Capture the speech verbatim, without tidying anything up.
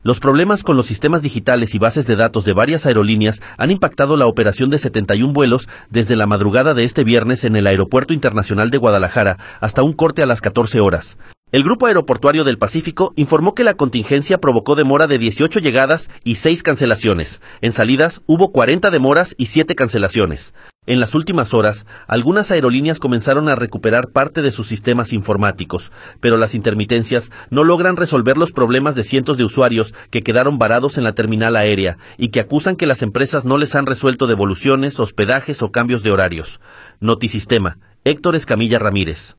Los problemas con los sistemas digitales y bases de datos de varias aerolíneas han impactado la operación de setenta y un vuelos desde la madrugada de este viernes en el Aeropuerto Internacional de Guadalajara hasta un corte a las catorce horas. El Grupo Aeroportuario del Pacífico informó que la contingencia provocó demora de dieciocho llegadas y seis cancelaciones. En salidas hubo cuarenta demoras y siete cancelaciones. En las últimas horas, algunas aerolíneas comenzaron a recuperar parte de sus sistemas informáticos, pero las intermitencias no logran resolver los problemas de cientos de usuarios que quedaron varados en la terminal aérea y que acusan que las empresas no les han resuelto devoluciones, hospedajes o cambios de horarios. Notisistema, Héctor Escamilla Ramírez.